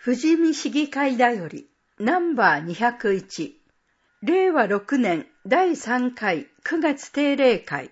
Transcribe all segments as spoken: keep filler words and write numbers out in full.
富士見市議会だよりナンバーにひゃくいち、れいわろくねんだいさんかいくがつ定例会。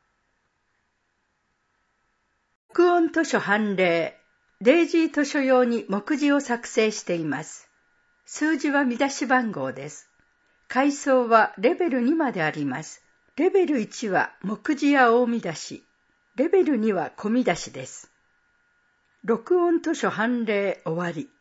録音図書判例、デイジー図書用に目次を作成しています。数字は見出し番号です。階層はレベルにまであります。レベルいちは目次や大見出し、レベルには小見出しです。録音図書判例終わり。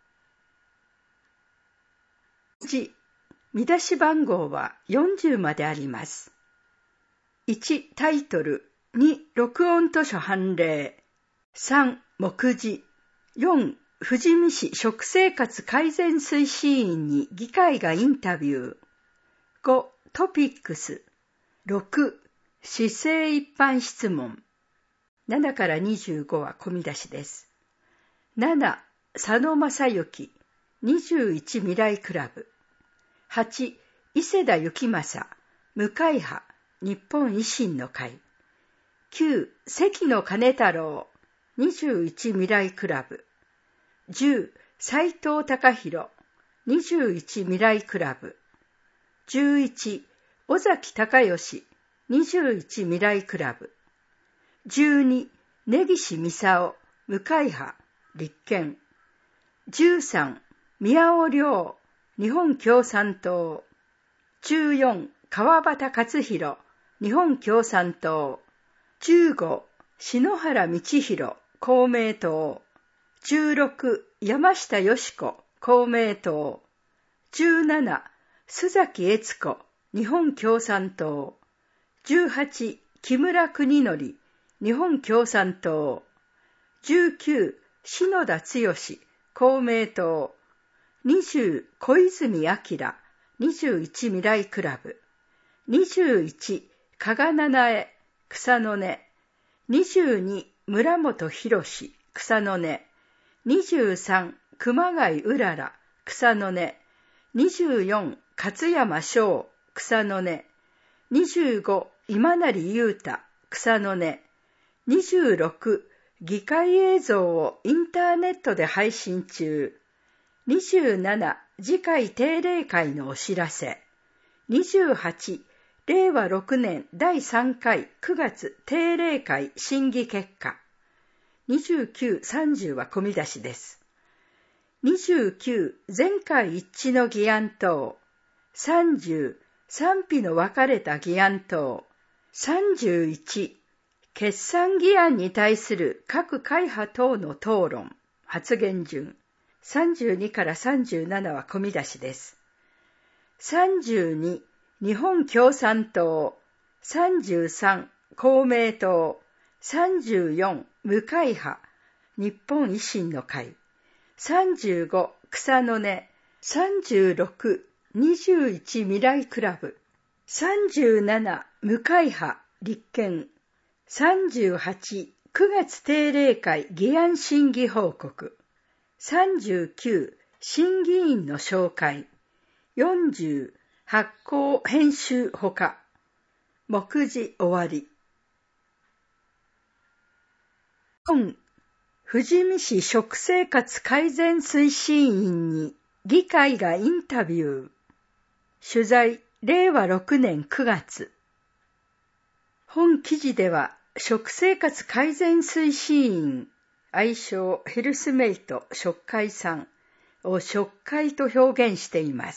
いち、見出し番号はよんじゅうまであります。いち、タイトル、に、録音図書判例、さん、目次、よん、富士見市食生活改善推進員に議会がインタビュー、ご、トピックス、ろく、市政一般質問、ななからにじゅうごは小見出しです。なな、佐野正幸、にじゅういち未来クラブ、はち、伊勢田幸正、無会派、日本維新の会、きゅう、関野金太郎、にじゅういち未来クラブ、じゅう、斉藤隆弘、にじゅういち未来クラブ、じゅういち、尾崎隆義、にじゅういち未来クラブ、じゅうに、根岸操、無会派、立憲、じゅうさん、宮尾亮、日本共産党、じゅうよん、川端勝弘、日本共産党、じゅうご、篠原道弘、公明党、じゅうろく、山下よし子、公明党、じゅうなな、須崎悦子、日本共産党、じゅうはち、木村邦則、日本共産党、じゅうきゅう、篠田剛、公明党、にじゅう、小泉明、にじゅういち未来クラブ、にじゅういち、加賀七重、草の根、にじゅうに、村本博史、草の根、にじゅうさん、熊谷うらら、草の根、にじゅうよん、勝山翔、草の根、にじゅうご、今成裕太、草の根、にじゅうろく、議会映像をインターネットで配信中、にじゅうなな、次回定例会のお知らせ、にじゅうはち、れいわろくねんだいさんかいくがつ定例会審議結果、にじゅうきゅう、さんじゅうは小見出しです。にじゅうきゅう、全会一致の議案等、さんじゅう、賛否の分かれた議案等、さんじゅういち、決算議案に対する各会派等の討論、発言順、さんじゅうにからさんじゅうななは小見出しです。さんじゅうに、日本共産党、さんじゅうさん、公明党、さんじゅうよん、無会派、日本維新の会、さんじゅうご、草の根、さんじゅうろく、にじゅういち未来クラブ、さんじゅうなな、無会派、立憲、さんじゅうはち、くがつ定例会議案審議報告、さんじゅうきゅう、審議員の紹介、よんじゅう、発行編集ほか、目次終わり。よん、富士見市食生活改善推進員に議会がインタビュー。取材、れいわろくねんくがつ。本記事では、食生活改善推進員、愛称ヘルスメイト食会さんを食会と表現しています。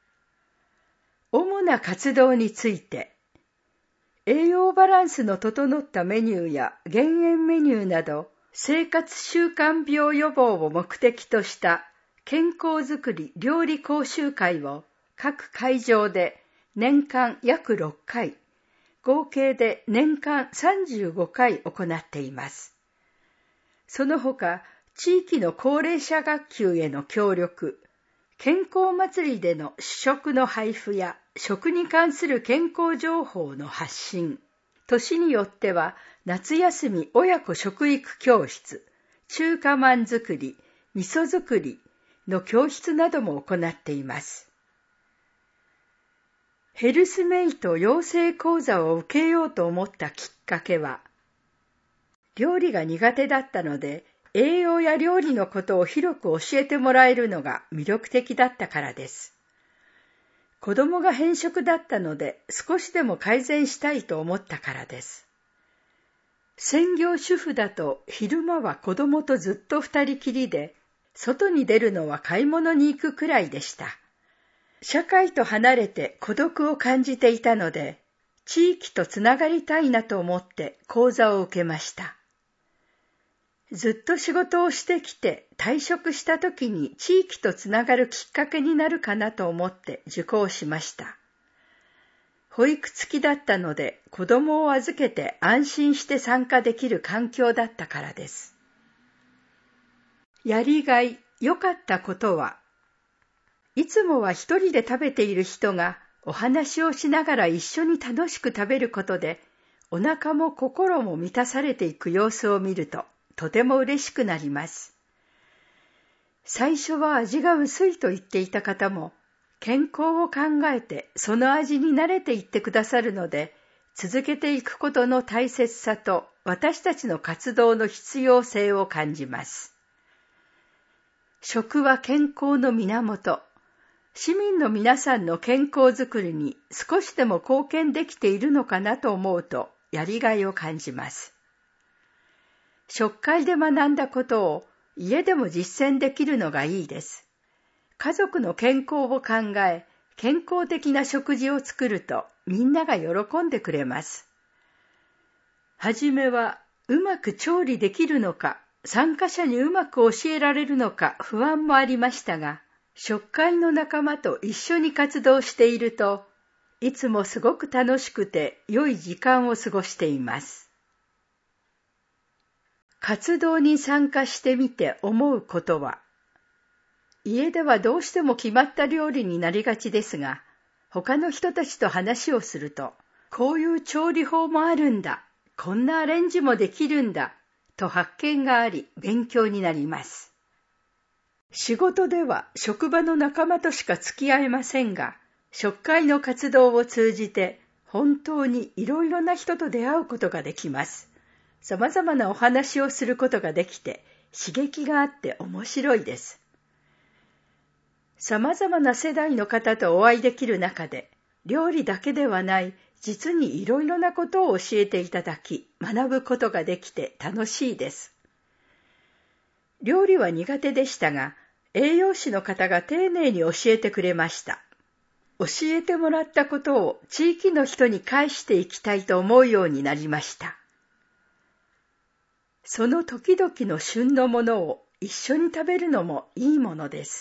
主な活動について、栄養バランスの整ったメニューや減塩メニューなど、生活習慣病予防を目的とした健康づくり料理講習会を各会場で年間約ろっかい、合計で年間さんじゅうごかい行っています。その他、地域の高齢者学級への協力、健康祭りでの主食の配布や食に関する健康情報の発信、年によっては夏休み親子食育教室、中華まん作り、味噌作りの教室なども行っています。ヘルスメイト養成講座を受けようと思ったきっかけは、料理が苦手だったので栄養や料理のことを広く教えてもらえるのが魅力的だったからです。子供が偏食だったので少しでも改善したいと思ったからです。専業主婦だと昼間は子供とずっと二人きりで、外に出るのは買い物に行くくらいでした。社会と離れて孤独を感じていたので、地域とつながりたいなと思って講座を受けました。ずっと仕事をしてきて退職した時に地域とつながるきっかけになるかなと思って受講しました。保育付きだったので子供を預けて安心して参加できる環境だったからです。やりがい、良かったことは、いつもは一人で食べている人がお話をしながら一緒に楽しく食べることでお腹も心も満たされていく様子を見るととても嬉しくなります。最初は味が薄いと言っていた方も健康を考えてその味に慣れていってくださるので、続けていくことの大切さと私たちの活動の必要性を感じます。食は健康の源。市民の皆さんの健康づくりに少しでも貢献できているのかなと思うとやりがいを感じます。食会で学んだことを家でも実践できるのがいいです。家族の健康を考え、健康的な食事を作るとみんなが喜んでくれます。はじめはうまく調理できるのか、参加者にうまく教えられるのか不安もありましたが、食会の仲間と一緒に活動していると、いつもすごく楽しくて良い時間を過ごしています。活動に参加してみて思うことは、家ではどうしても決まった料理になりがちですが、他の人たちと話をすると、こういう調理法もあるんだ、こんなアレンジもできるんだ、と発見があり勉強になります。仕事では職場の仲間としか付き合えませんが、食会の活動を通じて本当にいろいろな人と出会うことができます。様々なお話をすることができて刺激があって面白いです。様々な世代の方とお会いできる中で、料理だけではない実にいろいろなことを教えていただき、学ぶことができて楽しいです。料理は苦手でしたが、栄養士の方が丁寧に教えてくれました。教えてもらったことを地域の人に返していきたいと思うようになりました。その時々の旬のものを一緒に食べるのもいいものです。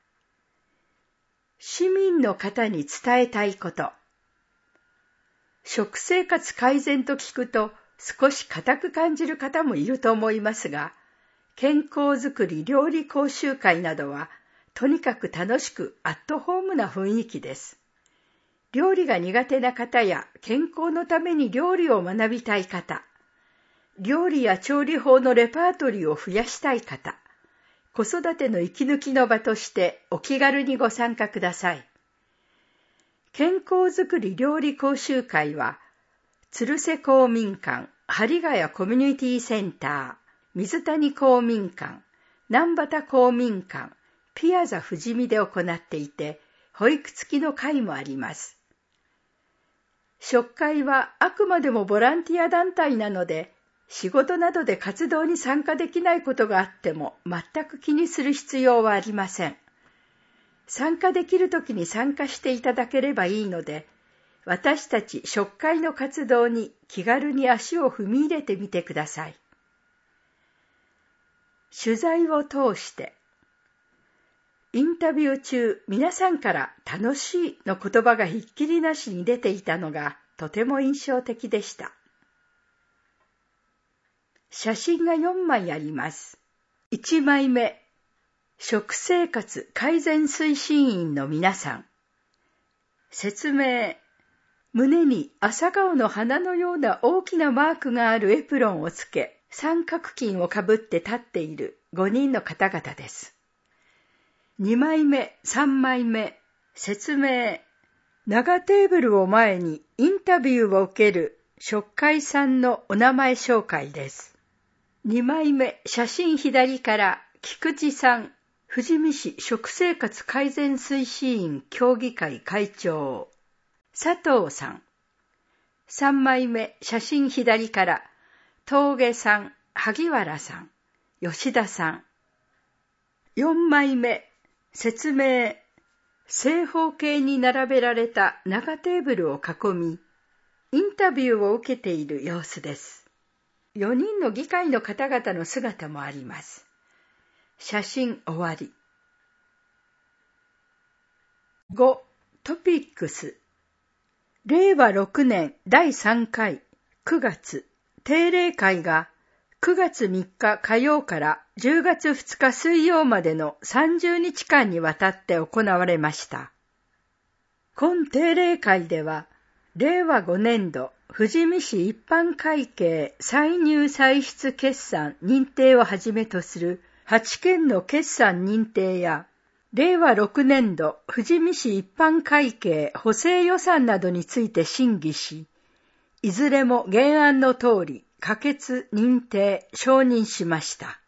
市民の方に伝えたいこと。食生活改善と聞くと少し固く感じる方もいると思いますが、健康づくり料理講習会などはとにかく楽しくアットホームな雰囲気です。料理が苦手な方や健康のために料理を学びたい方、料理や調理法のレパートリーを増やしたい方、子育ての息抜きの場としてお気軽にご参加ください。健康づくり料理講習会は、鶴瀬公民館、針ヶ谷コミュニティセンター、水谷公民館、南畑公民館、ピアザ富士見で行っていて、保育付きの会もあります。食会はあくまでもボランティア団体なので、仕事などで活動に参加できないことがあっても全く気にする必要はありません。参加できるときに参加していただければいいので、私たち食会の活動に気軽に足を踏み入れてみてください。取材を通して、インタビュー中、皆さんから楽しいの言葉がひっきりなしに出ていたのがとても印象的でした。写真がよんまいあります。いちまいめ、食生活改善推進員の皆さん。説明、胸に朝顔の花のような大きなマークがあるエプロンをつけ、三角巾をかぶって立っているごにんの方々です。にまいめ、さんまいめ、説明、長テーブルを前にインタビューを受ける食会さんのお名前紹介です。 にまいめ写真左から菊池さん、富士見市食生活改善推進員協議会会長佐藤さん。さんまいめ写真左から峠さん、萩原さん、吉田さん。よんまいめ説明。正方形に並べられた長テーブルを囲み、インタビューを受けている様子です。よにんの議会の方々の姿もあります。写真終わり。ご. トピックス。れいわろくねんだいさんかいくがつ定例会がくがつみっか火曜からじゅうがつふつか水曜までのさんじゅうにちかんにわたって行われました。今定例会では、れいわごねんど富士見市一般会計歳入歳出決算認定をはじめとするはちけんの決算認定や、れいわろくねんど富士見市一般会計補正予算などについて審議し、いずれも原案の通り可決・認定・承認しました。